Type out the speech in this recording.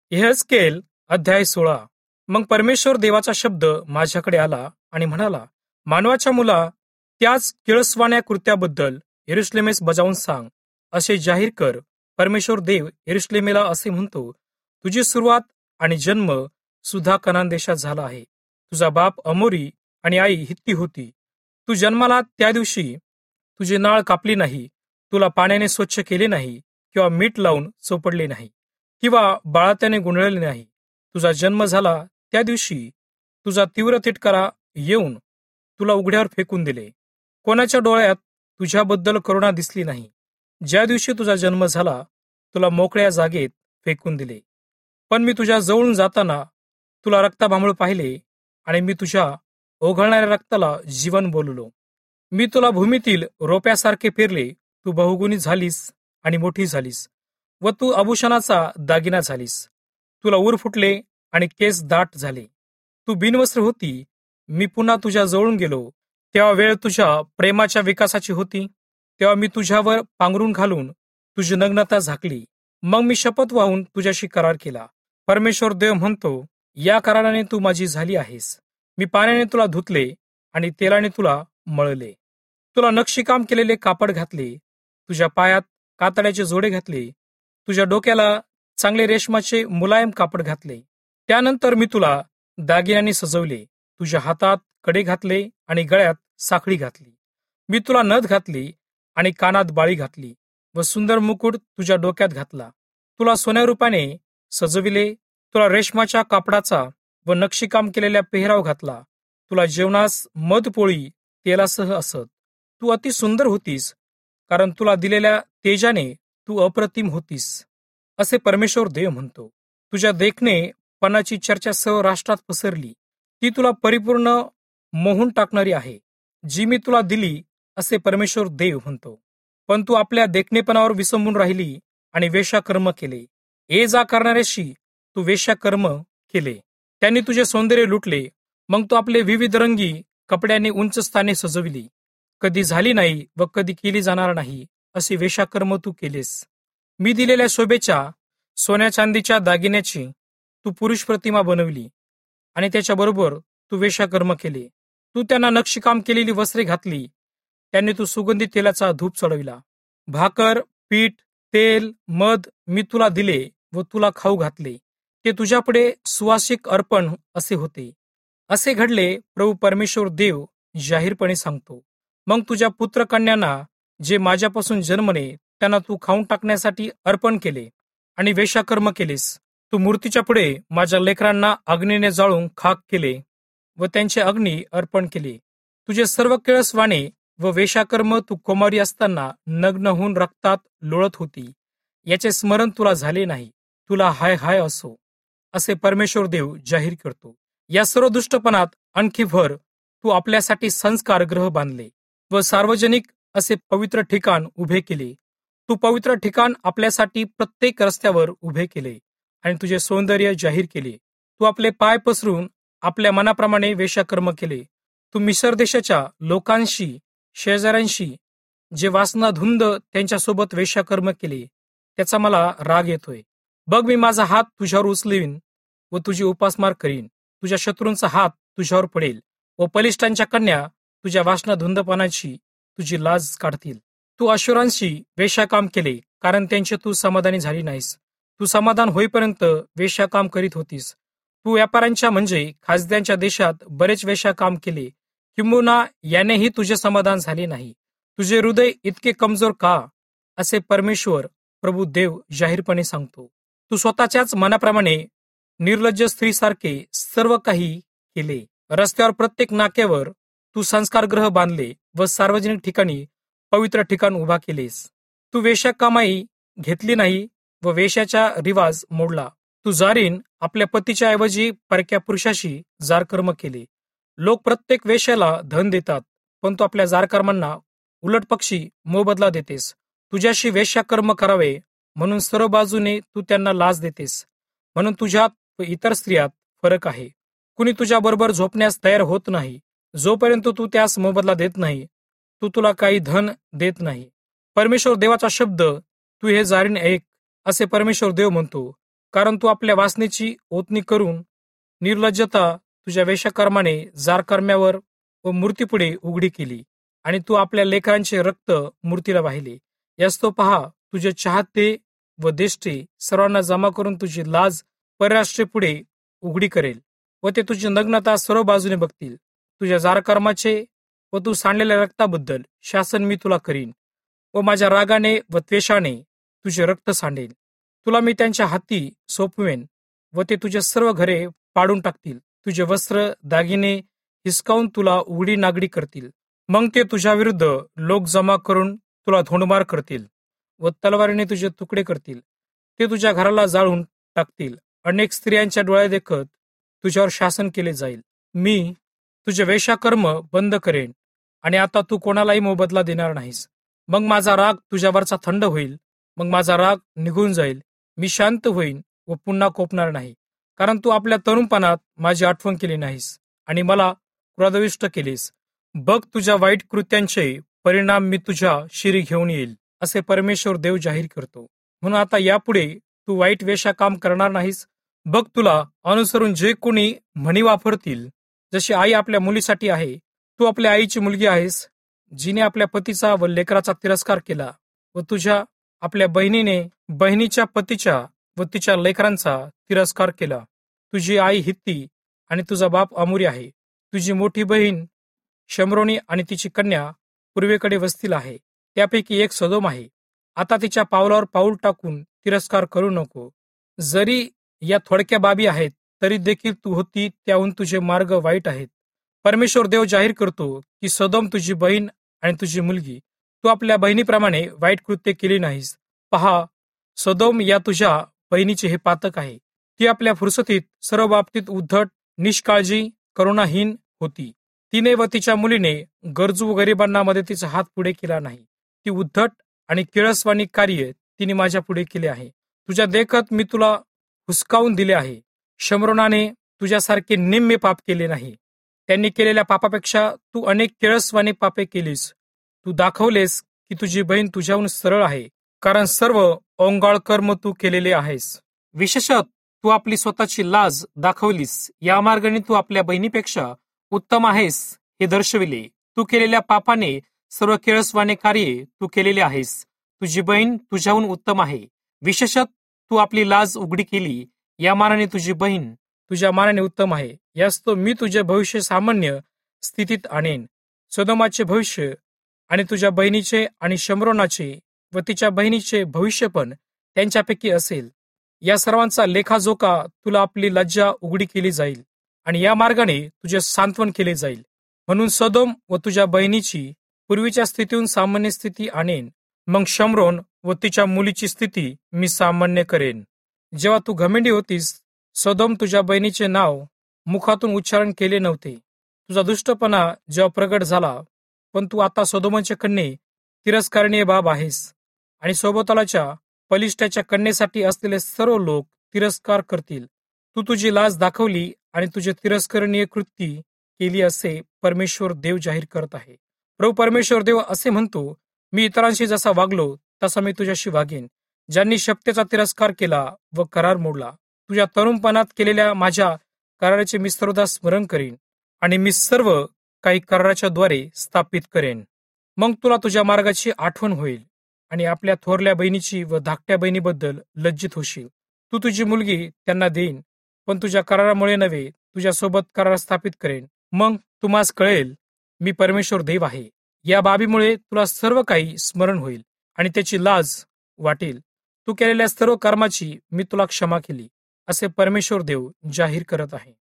यहेजकेल अध्याय 16. मग परमेश्वर देवाचा शब्द माझ्याकडे आला आणि म्हणाला, मानवाच्या मुला, त्याच किळसवाण्या कृत्याबद्दल यरुशलेमेस बजावून सांग, असे जाहीर कर. परमेश्वर देव यरुशलेमेला असे म्हणतो, तुझी सुरुवात आणि जन्म सुद्धा कनान देशात झाला आहे. तुझा बाप अमोरी आणि आई हित्ती होती. तू जन्माला त्या दिवशी तुझी नाळ कापली नाही, तुला पाण्याने स्वच्छ केले नाही, किंवा मीठ लावून चोपडले नाही, किंवा बाळात्याने गुंडळले नाही. तुझा जन्म झाला त्या दिवशी तुझा तीव्र तिटकारा येऊन तुला उघड्यावर फेकून दिले. कोणाच्या डोळ्यात तुझ्याबद्दल करुणा दिसली नाही. ज्या दिवशी तुझा जन्म झाला तुला मोकळ्या जागेत फेकून दिले. पण मी तुझ्या जवळून जाताना तुला रक्ताभांबळ पाहिले, आणि मी तुझ्या ओघळणाऱ्या रक्ताला जीवन बोललो. मी तुला भूमीतील रोप्यासारखे पेरले. तू बहुगुणी झालीस आणि मोठी झालीस, व तू आभूषणाचा दागिना झालीस. तुला ऊर फुटले आणि केस दाट झाले. तू बिनवस्त्र होती. मी पुन्हा तुझ्या जवळून गेलो. तेव्हा वेळ तुझ्या प्रेमाच्या विकासाची होती. तेव्हा मी तुझ्यावर पांघरून घालून तुझी नग्नता झाकली. मग मी शपथ वाहून तुझ्याशी करार केला. परमेश्वर देव म्हणतो, या कराराने तू माझी झाली आहेस. मी पाण्याने तुला धुतले आणि तेलाने तुला मळले. तुला नक्षीकाम केलेले कापड घातले. तुझ्या पायात कातड्याचे जोडे घातले. तुझ्या डोक्याला चांगले रेशमाचे मुलायम कापड घातले. त्यानंतर मी तुला दागिन्यांनी सजवले. तुझ्या हातात कडे घातले आणि गळ्यात साखळी घातली. मी तुला नथ घातली आणि कानात बाळी घातली, व सुंदर मुकुट तुझ्या डोक्यात घातला. तुला सोन्यारूपाने सजविले. तुला रेशमाच्या कापडाचा व नक्षीकाम केलेल्या पेहराव घातला. तुला जेवणास मध पोळी तेलासह असत. तू अति सुंदर होतीस, कारण तुला दिलेल्या तेजाने तू अप्रतिम होतीस, असे परमेश्वर देव म्हणतो. तुझ्या देखणेपणाची चर्चा सर्व राष्ट्रात पसरली. ती तुला परिपूर्ण मोहून टाकणारी आहे, जी मी तुला दिली, असे परमेश्वर देव म्हणतो. पण तू आपल्या देखणेपणावर विसंबून राहिली आणि वेश्याकर्म केले. ये जा करणाऱ्याशी तू वेश्याकर्म केले. त्यांनी तुझे सौंदर्य लुटले. मग तू आपले विविध रंगी कपड्यांनी उंच स्थाने सजविली. कधी झाली नाही व कधी केली जाणार नाही असे वेश्याकर्म तू केलेस. मी दिलेल्या शोभेच्या सोन्या चांदीच्या दागिन्याची तू पुरुष प्रतिमा बनवली, आणि त्याच्याबरोबर तू वेश्याकर्म केले. तू त्यांना नक्षीकाम केलेली वस्त्रे घातली. त्यांनी तू सुगंधी तेलाचा धूप चढविला. भाकर, पीठ, तेल, मध मी तुला दिले व तुला खाऊ घातले. ते तुझ्यापुढे सुवासिक अर्पण असे होते. असे घडले, प्रभू परमेश्वर देव जाहीरपणे सांगतो. मग तुझ्या पुत्रकन्यांना जे माझ्यापासून जन्मले त्यांना तू खाऊन टाकण्यासाठी अर्पण केले आणि वेश्याकर्म केलेस. तू मूर्तीच्या पुढे माझ्या लेकरांना अग्नीने जाळून खाक केले व त्यांचे अग्नी अर्पण केले. तुझे सर्व किळसवाणे व वेश्याकर्म तू कुमारी असताना नग्न होऊन रक्तात लोळत होती, याचे स्मरण तुला झाले नाही. तुला हाय हाय असो, असे परमेश्वर देव जाहीर करतो. या सर्व दुष्टपणात आणखी भर, तू आपल्यासाठी संस्कार ग्रह बांधले व सार्वजनिक असे पवित्र ठिकाण उभे केले. तू पवित्र ठिकाण आपल्यासाठी प्रत्येक रस्त्यावर उभे केले आणि तुझे सौंदर्य जाहीर केले. तू आपले पाय पसरून आपल्या मनाप्रमाणे वेश्याकर्म केले. तू मिसर देशाच्या लोकांशी, शेजाऱ्यांशी जे वासनाधुंद त्यांच्यासोबत वेश्याकर्म केले, त्याचा मला राग येतोय. बघ, मी माझा हात तुझ्यावर उचलवीन व तुझी उपासमार करीन. तुझ्या शत्रूंचा हात तुझ्यावर पडेल व बलिष्ठांच्या कन्या तुझ्या वासनाधुंदपणाची तुझी लाज काढतील. तू अशुरांशी वेश्याकाम केले, कारण त्यांचे तू समाधानी झाली नाहीस. तू समाधान होईपर्यंत वेश्याकाम करीत होतीस. तू व्यापाऱ्यांच्या म्हणजे खासद्यांच्या देशात बरेच वेश्याकाम केले, किंबहुना यानेही तुझे समाधान झाले नाही. तुझे हृदय इतके कमजोर का, असे परमेश्वर प्रभू देव जाहीरपणे सांगतो. तू स्वतःच्याच मनाप्रमाणे निर्लज्ज स्त्रीसारखे सर्व काही केले. रस्त्यावर प्रत्येक नाक्यावर तू संस्कारग्रह बांधले व सार्वजनिक ठिकाणी पवित्र ठिकाण उभा केलेस. तू वेश्याकामाई घेतली नाही व वेश्याचा रिवाज मोडला. तू जारीन आपल्या पतीच्या ऐवजी परक्या पुरुषाशी जारकर्म केले. लोक प्रत्येक वेश्याला धन देतात, पण तू आपल्या जारकर्मांना उलट पक्षी मोबदला देतेस. तुझ्याशी वेश्याकर्म करावे म्हणून सर्व बाजूने तू त्यांना लाच देतेस. म्हणून तुझ्यात व इतर स्त्रियात फरक आहे. कुणी तुझ्याबरोबर झोपण्यास तयार होत नाही, जोपर्यंत तू त्यास मोबदला देत नाही. तुला काही धन देत नाही. परमेश्वर देवाचा शब्द तू हे जारीन ऐक, असे परमेश्वर देव म्हणतो. कारण तू आपल्या वासनेची ओतणी करून निर्लज्जता तुझ्या वेश्याकर्माने जारकर्म्यावर व मूर्तीपुढे उघडी केली, आणि तू आपल्या लेकरांचे रक्त मूर्तीला वाहिले. यास तो पहा, तुझे चाहते व देष्टे सर्वांना जमा करून तुझी लाज परराष्ट्रीपुढे उघडी करेल, व ते तुझी नग्नता सर्व बाजूने बघतील. तुझ्या जारकर्माचे व तू सांडलेल्या रक्ताबद्दल शासन मी तुला करीन, व माझ्या रागाने व त्वेषाने तुझे रक्त सांडेल. तुला मी त्यांच्या हाती सोपवेन, व ते तुझे सर्व घरे पाडून टाकतील. तुझे वस्त्र दागिने हिसकावून तुला उघडी नागडी करतील. मग ते तुझ्या विरुद्ध लोक जमा करून तुला धोंडमार करतील व तलवारीने तुझे तुकडे करतील. ते तुझ्या घराला जाळून टाकतील. अनेक स्त्रियांच्या डोळ्यादेखत तुझ्यावर शासन केले जाईल. मी तुझे वेश्याकर्म बंद करेन, आणि आता तू कोणालाही मोबदला देणार नाहीस. मग माझा राग तुझ्यावरचा थंड होईल. मग माझा राग निघून जाईल. मी शांत होईन व पुन्हा कोपणार नाही, कारण तू आपल्या तरुणपणात माझी आठवण केली नाहीस आणि मला क्रोधविष्ट केलीस. बघ, तुझ्या वाईट कृत्यांचे परिणाम मी तुझ्या शिरी घेऊन येईल, असे परमेश्वर देव जाहीर करतो. म्हणून आता यापुढे तू वाईट वेशा काम करणार नाहीस. बघ, तुला अनुसरून जे कोणी म्हणी वापरतील, जशी आई आपल्या मुलीसाठी आहे, तू आपल्या आईची मुलगी आहेस, जिने आपल्या पतीचा व लेकराचा तिरस्कार केला, व तुझ्या आपल्या बहिणीने बहिणीच्या पतीच्या व तिच्या लेकरांचा तिरस्कार केला. तुझी आई हित्ती आणि तुझा बाप अमोरी आहे. तुझी मोठी बहीण शमरोनी आणि तिची कन्या पूर्वेकडे वसतील आहे. त्यापैकी एक सदोम आहे. आता तिच्या पावलावर पाऊल टाकून तिरस्कार करू नको. जरी या थोडक्या बाबी आहेत, तरी देखील तू होती त्याहून तुझे मार्ग वाईट आहेत. परमेश्वर देव जाहीर करतो की सदोम तुझी बहीण आणि तुझी मुलगी, तू आपल्या बहिणीप्रमाणे वाईट कृत्य केली नाहीस. पहा, सदोम या तुझ्या बहिणीचे हे पातक आहे. ती आपल्या फुरसतीत सर्व बाबतीत उद्धट, निष्काळजी, करुणाहीन होती. तिने व तिच्या मुलीने गरजू व गरिबांना मदतीचा हात पुढे केला नाही. ती उद्धट आणि किळसवाणी कार्य तिने माझ्या पुढे केले आहे. तुझ्या देखत मी तुला हुसकावून दिले आहे. शमरोनाने तुझ्यासारखे निम्मे पाप केले नाही. त्यांनी केलेल्या पापापेक्षा तू अनेक किळसवाणी पापे केलीस. तू दाखवलेस की तुझी बहीण तुझ्याहून सरळ आहे, कारण सर्व ओंगाळ कर्म तू केलेले आहेस. विशेषत तू आपली स्वतःची लाज दाखवलीस. या मार्गाने तू आपल्या बहिणीपेक्षा उत्तम आहेस हे दर्शविले. तू केलेल्या पापाने सर्व किळसवाणे कार्ये तू केलेले आहेस. तुझी बहीण तुझ्याहून उत्तम आहे. विशेषत तू आपली लाज उघडी केली. या मानाने तुझी बहीण तुझ्या मानाने उत्तम आहे. यास तो मी तुझे भविष्य सामान्य स्थितीत आणेन. सोदोमाचे भविष्य आणि तुझ्या बहिणीचे आणि शमरोनाचे व तिच्या बहिणीचे भविष्य पण त्यांच्यापैकी असेल. या सर्वांचा लेखाजोखा तुला आपली लज्जा उघडी केली जाईल, आणि या मार्गाने तुझे सांत्वन केले जाईल. म्हणून सदोम व तुझ्या बहिणीची पूर्वीच्या स्थितीहून सामान्य स्थिती आणेन. मग शमरोन व तिच्या मुलीची स्थिती मी सामान्य करेन. जेव्हा तू घमेंडी होतीस, सदोम तुझ्या बहिणीचे नाव मुखातून उच्चारण केले नव्हते. तुझा दुष्टपणा जेव्हा प्रगट झाला, पण तू आता सदोमच्या कन्ये तिरस्कारणीय बाब आहेस, आणि सोबतालाच्या पलिष्ट्याच्या कन्येसाठी असलेले सर्व लोक तिरस्कार करतील. तू तुझी लाज दाखवली आणि तुझे तिरस्करणीय कृती केली, असे परमेश्वर देव जाहीर करत आहे. प्रभू परमेश्वर देव असे म्हणतो, मी इतरांशी जसा वागलो तसा मी तुझ्याशी वागेन, ज्यांनी शक्तीचा तिरस्कार केला व करार मोडला. तुझ्या तरुणपणात केलेल्या माझ्या कराराचे मी सर्वदा स्मरण करीन, आणि मी सर्व काही कराराच्या द्वारे स्थापित करेन. मग तुला तुझ्या मार्गाची आठवण होईल, आणि आपल्या थोरल्या बहिणीची व धाकट्या बहिणीबद्दल लज्जित होशील. तू तुझी मुलगी त्यांना देईन, पण तुझ्या करारामुळे नव्हे, तुझ्यासोबत करार स्थापित करेन. मग तुम्हास कळेल मी परमेश्वर देव आहे. या बाबीमुळे तुला सर्व काही स्मरण होईल आणि त्याची लाज वाटेल. तू केलेल्या सर्व कर्माची मी तुला क्षमा केली, असे परमेश्वर देव जाहीर करत आहे.